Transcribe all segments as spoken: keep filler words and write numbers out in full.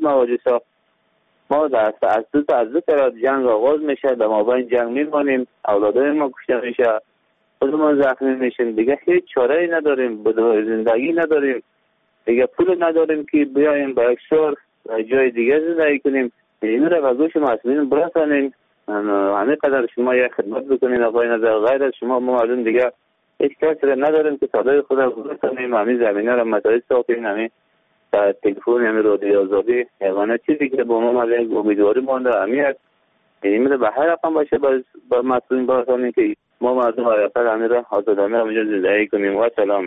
مواجسا ما در از دو تا از دو طرف جنگ آغاز میشه، در مابین جنگ میمانیم، اولادای ما کشته میشه، خودمان زخمی میشیم، دیگه هیچ چاره ای نداریم، بدوهای زندگی نداریم، دیگه پول نداریم که بیایم با یک شهر و جای دیگه زندگی کنیم. این را به گوش مسئولین برسانیم، همه قدر شما یک خدمت بکنین آقای نظر، غیر از شما ما معلوم دیگه هیچ کسی را نداریم که صدای خود را برسانیم، همین زمینه را متعهد ساختیم، همین در تلفن، همین رادیو آزادی، یگانه چیزی که با ما مالی امیدواری مانده همین است. این را به هر رقم باشه با مسئولین برسانیم که ما مردم آیاقل همین را آزادانه را اینجا زندگی کنیم. و سلام.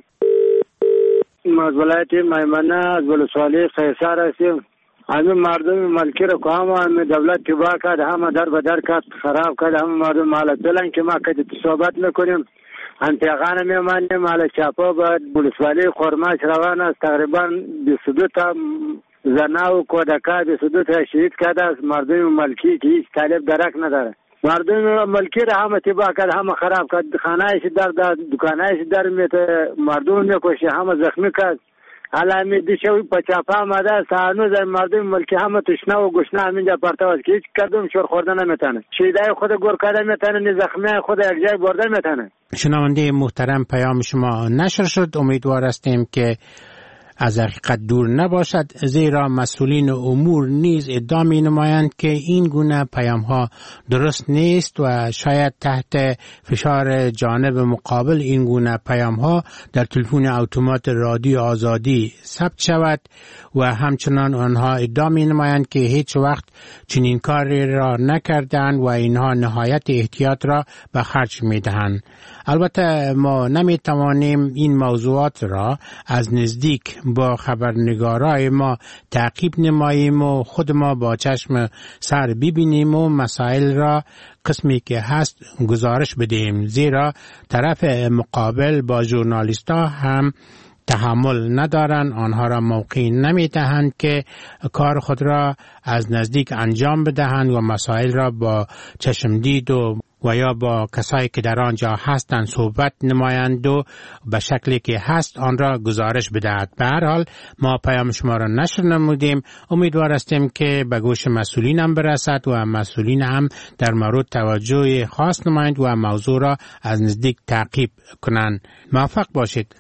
ما از ولایت میمنه از ولسوالی قیصر هستیم. همین مردم ملکی را که همه دولت تباه کرد، همه در به در کرد، خراب کرد، همه مردم مالت دلن که ما که صحبت میکنیم انتقان میمانیم. حالا چاپا با ولسوالی خرماش روان است، تقریبا بیست و دو تا زنا و کودکان بیست و دو تا شهید کرده است. مردم ملکی که هیچ طالب درک نداره، مردم ملکی را همه تباه کرد، همه خراب کرد، خانهایش در داد، دکانایش در میته، مردم میکشه، همه زخمی کرد. حالا می دیشب پچاپا آمده است، هنوز مردم ملکی همه تشنه و گشنه همینجا پرتواست که هیچ کدوم شور خورده نمیتونه، شیدای خود گور کرده میتونه، نی زخمی خود یک جای برده میتونه. شنونده محترم، پیام شما نشر شد. امیدوار هستیم که از حقیقت دور نباشد، زیرا مسئولین امور نیز ادعا می نمایند که این گونه پیام ها درست نیست و شاید تحت فشار جانب مقابل این گونه پیام ها در تلفن اتومات رادیو آزادی ثبت شود و همچنان آنها ادعا می نمایند که هیچ وقت چنین کاری را نکردند و اینها نهایت احتیاط را به خرج می دهند. البته ما نمی توانیم این موضوعات را از نزدیک با خبرنگارای ما تعقیب نماییم و خود ما با چشم سر ببینیم و مسائل را قسمی که هست گزارش بدهیم، زیرا طرف مقابل با ژورنالیست‌ها هم تحمل ندارند، آنها را موقع نمی دهند که کار خود را از نزدیک انجام بدهند و مسائل را با چشمدید و و یا با کسایی که در آنجا هستند صحبت نمایند و به شکلی که هست آن را گزارش بدهد. به هر حال ما پیام شما را نشر نمودیم، امیدوار هستیم که به گوش مسئولین هم برسد و مسئولین هم در مورد توجه خاص نمایند و موضوع را از نزدیک تعقیب کنند. موفق باشید.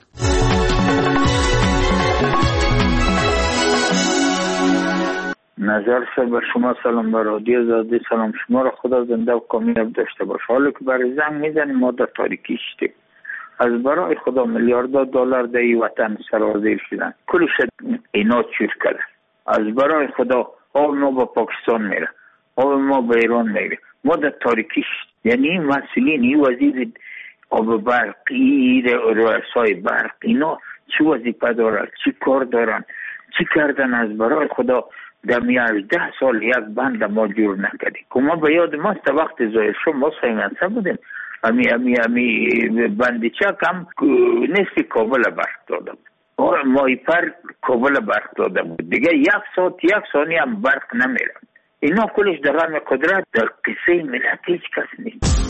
نظر شد به شما سلام، به رادیو آزادی سلام. شما را خدا زنده و کامیاب داشته باشه. حالا که برای زنگ میزنیم ما در تاریکی شدیم، از برای خدا میلیاردها دلار در این وطن سرازیر شدن، کلش اینا چور کردن. از برای خدا آب ما با پاکستان میره، آب ما با ایران میره، ما در تاریکی شدیم. یعنی این مسئولین، این وزیر آب برقی، رؤسای برق، اینا چی وظیفه دارن، چی کار دارن، چی کردن؟ از برای خدا در ده سال یک بند ما جور نکردیم. که ما به یاد ماست وقت زایر شو ما سایمانسه بودیم، امی امی امی بندی چک هم نصف کابل برق داده بود، مای پر کابل برق داده بود، دیگه یک ساعت یک ثانیه هم برق نمیره. اینا کلش در غم قدرت در قصه ملت هیچ کس نیست.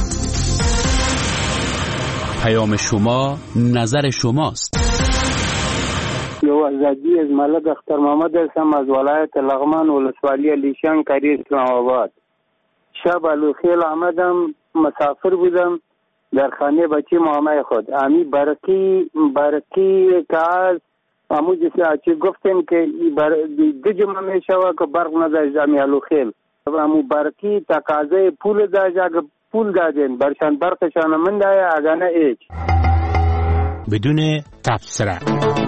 پیام شما نظر شماست. یو ازادی از ملک اختر محمد هستم از ولایت لغمان ولسوالی لیشان کری اسلام آباد. شب الوخیل آمدم، مسافر بودم در خانه بچه مامای خود، امی برکی برکی که از امو جسی گفتیم که دو جمعه می شود که برق نداشت امی الوخیل، امو برکی تقاضای پول داشت، اگر پول دادین برشان برقشان من دایا اگانه ایچ بدون تفسیره.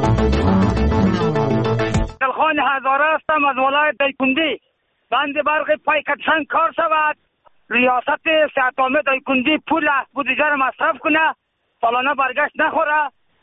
خان هزاره هستم از ولایت دایکندی. بند برق پای کتشن کار شود، ریاست سیاتامه دایکندی پول بودجه را مصرف کنه، سالانه برگشت نخوره.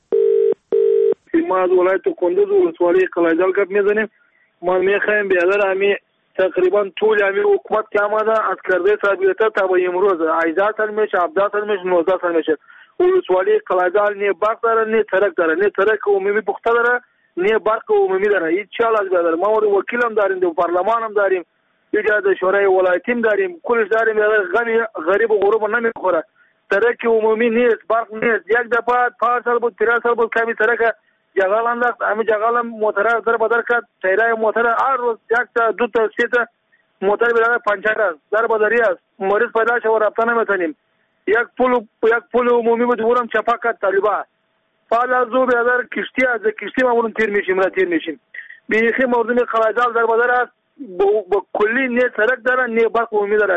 ما از ولایت کندوز و ولسوالی قلعه‌جان گپ میزنیم. ما میخوایم بیادر همی تقریبا طول همی حکومت که آمده از کرده سابقه تا به امروز هجده سال میشه، هفده سال میشه، نوزده سال میشه. ولسوالی قلعه‌جان نه برق داره، نه ترک داره، نه ترک عمومی پخته داره، نه برق عمومی داره. هیچ چال از بیادر ما وکیل هم داریم، دو پارلمان هم داریم، ایجاد شورای ولایتی هم داریم، کلش داریم. غنی غریب و غریب نمیخوره. ترک عمومی نیست، برق نیست. یک دفعه پنج سال بود، تیر سال بود کمی ترک جغال انداخت، همین جغال هم موتر در بدر کرد، تیرای موتر هر روز یک تا دو تا سه تا موتر بیاد پنچر است، در بدری است، مریض پیدا شه و رفتن نمیتونیم. یک پول یک پول عمومی بود اونم چپا کرد طالبا. بعد از او بیادر کشتی از کشتی ما اون تیر میشیم را تیر میشیم. بیخی مردم قلایدال در بدر است، با کلی نه سرک داره نه برق عمومی داره.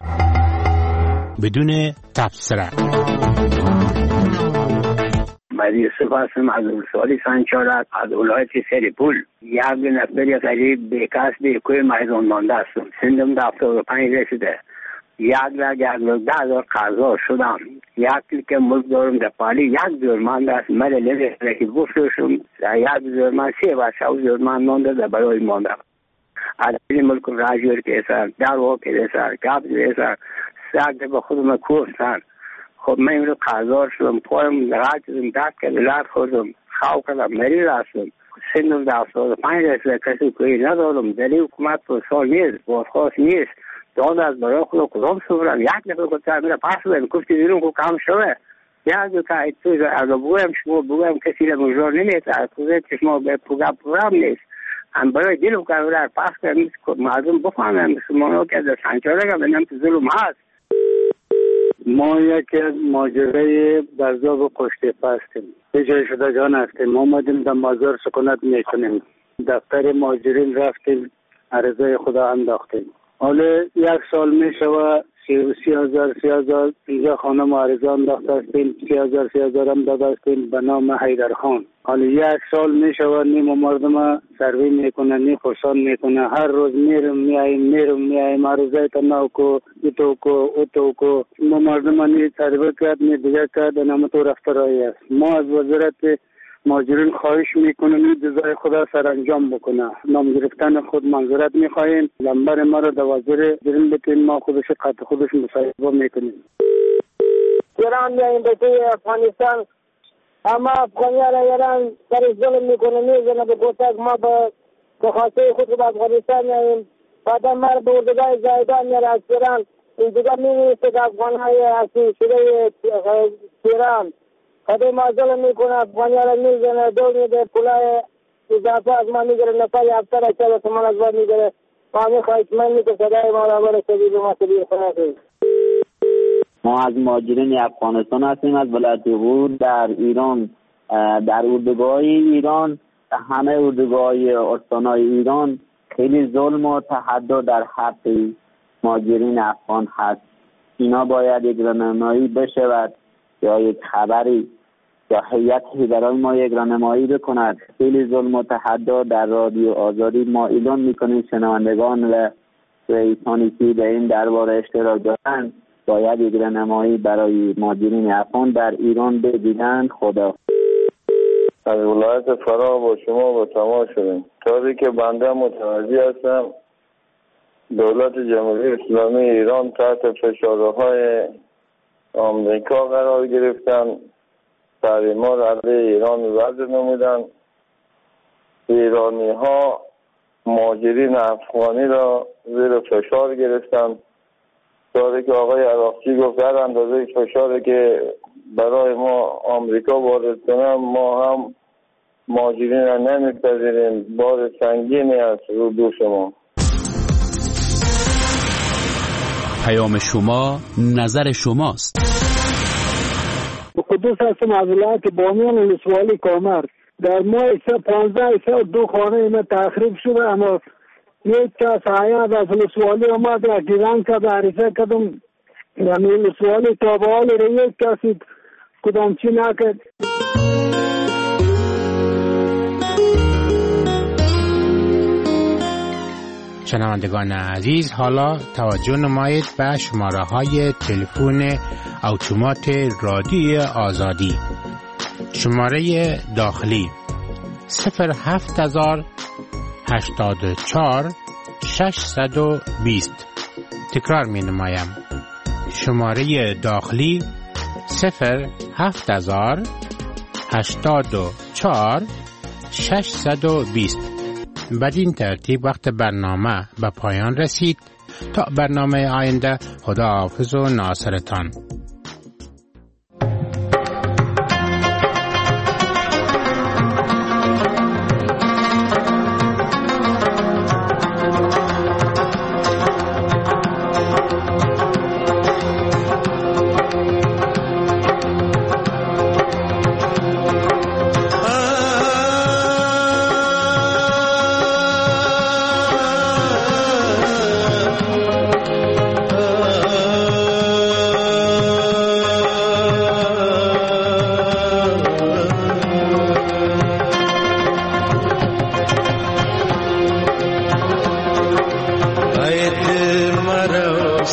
بدون تبصره مریض سپاسم از اولسالی سنچارت از ولایت سریپول. یک نفر قریب بیکاس بیکوی مریضان مانده هستم. سندم در هفتاد و پنج رسیده. یک لاک یک لاک ده هزار قضا شدم. یک کلیک ملک دارم در پالی یک جرمانده است. مره نوشته که گفتشم یک جرمان سه و شو جرمان مانده در برای مانده. از این ملک راجور که سر در واقع که سر کاب که سر ساعت به خودم کوفتن. خب من این رو قضار شدم، پایم نقاط کردم، دست کردم، لات خوردم، خواه کردم، مریض هستم. سنم در هفتاد و پنج رسیده، کسی کوی ندارم. دلی حکومت پر سال نیست، بازخواست نیست. داد از برای خدا کدام سفرم یک نفر گفتم میره پس بدم، گفتی بیرون که کام شده. یک دو تا ایتوز از بگویم شما بگویم کسی را مجرور نمیده، از کوزه که شما به پوگا پرام نیست. هم برای دلم که را پس کردم مردم بفهمم مسلمانو که در سنچاره که بنام تو ظلم هست. ما یک ماجرای برزاب و قشتیپه هستیم. اجاره شدگان هستیم. ما آمدیم در مازار سکونت میکنیم. دفتر مهاجرین رفتیم، عرضه خدا انداختیم. حالا یک سال میشوه سی هزار سی هزار اینجا خانه معارضه انداخته هستیم، سی هزار سی هزار هم داده هستیم به نام حیدرخان. حالا یک سال میشوه نیم مردم سروی میکنه، نیم پرسان میکنه. هر روز میرم میاییم میرم میاییم عرضه تناو کو ایتو کو اوتو کو ما مردم نی سروی کرد نی دیگر کرد نام تو رفتارایی است. ما از وزارت مهاجرین خواهش میکنیم این جزای خدا سرانجام بکنه. نام گرفتن خود منظورت میخواهیم، لنبر ما رو در وزیر درین بکنیم، ما خودش قطع خودش مصاحبه میکنیم. ایران میاییم به توی افغانستان، اما افغانیان ایران سر ظلم میکنه، میزنه به گوشک. ما به خواسته خود به افغانستان میاییم، بعدا ما رو به اردوگاه زایدان میاره از ایران. این دیگه میمیسته که افغانهای اصلی شده ایران خدا ما ظلم میکنه، افغانیان را میزنه، دور میده، پولای اضافه از ما میگره، نفر هفتر اچه تومان از ما میگره. ما میخواهیشمندی که صدای ما را بره شدید و ما سبیر خونه کنیم. ما از مهاجرین افغانستان هستیم، از ولایت غور در ایران. در اردوگاه ایران، همه اردوگاه استانهای ایران خیلی ظلم و تحدی در حق مهاجرین افغان هست. اینا باید یک راهنمایی بشود یا یک خبری یا هیئتی برای ما یک راهنمایی بکند. خیلی ظلم و تحدی در رادیو آزادی ما اعلام میکنیم شنوندگان و رئیسانی که به این درباره اشتراک دارند باید یک راهنمایی برای مهاجرین افغان در ایران بگیرند. خدا. از ولایت فرا با شما با تماس شدیم. طوری که بنده متوجه هستم دولت جمهوری اسلامی ایران تحت فشارهای آمریکا قرار گرفتن، تحریما را علیه ایران وضع نمودن. ایرانی ها مهاجرین افغانی را زیر فشار گرفتن. طوری که آقای عراقچی گفت در اندازه فشاری که برای ما آمریکا وارد کنه ما هم مهاجرین را نمیپذیریم. بار سنگینی است رو دوش ما. پیام شما نظر شماست. قدوس هستم از ولایت بامیان ولسوالی کامر. در ماه پانزده سال دو خانه اینا تخریب شده، اما یک کس حیات از ولسوالی آمد و گیران کرد عریضه کردم در ولسوالی تا به حال را یک کسی کدام چی نکرد. شنوندگان عزیز، حالا توجه نمایید به شماره های تلفن اتومات رادیو آزادی. شماره داخلی صفر هفت هزار هشتاد و چهار ششصد و بیست. تکرار می نمایم. شماره داخلی صفر هفت هزار هشتاد و چهار ششصد و بیست. بدین ترتیب وقت برنامه به پایان رسید. تا برنامه آینده، خدا حافظ و ناصرتان.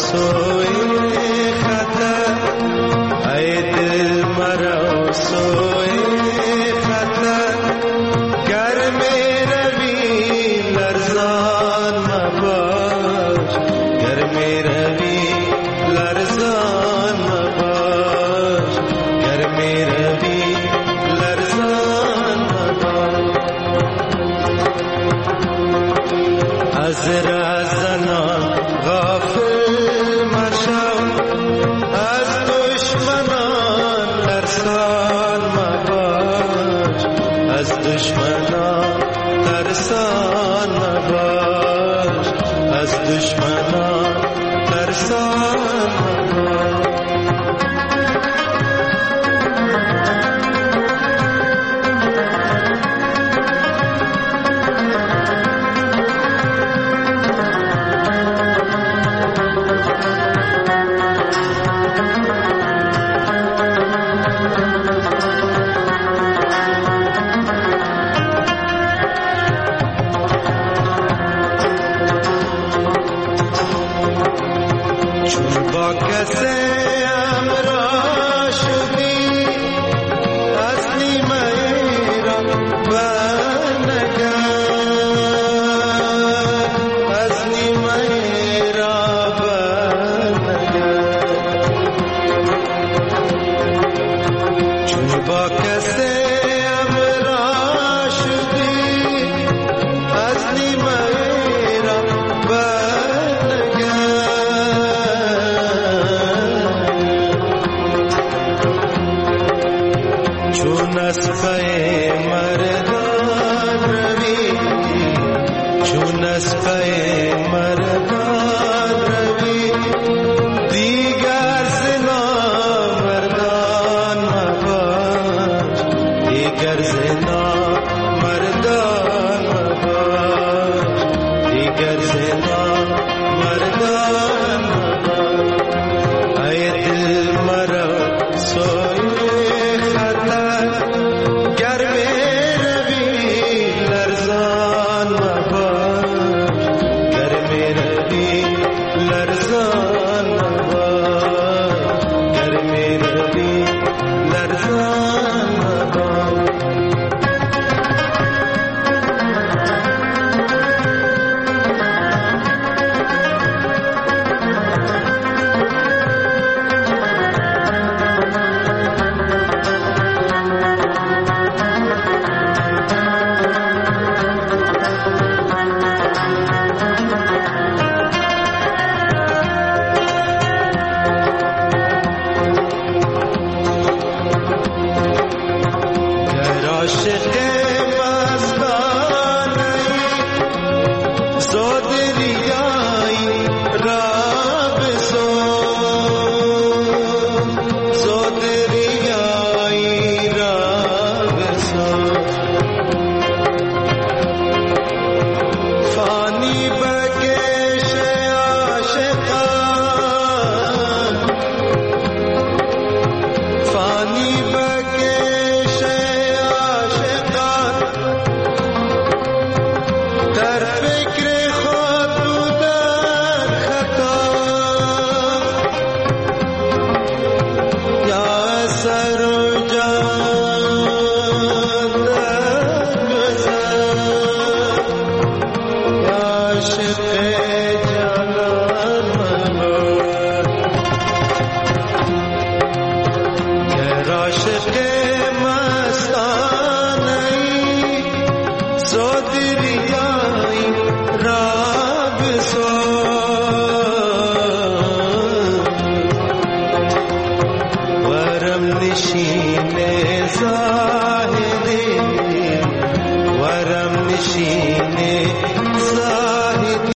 Shit.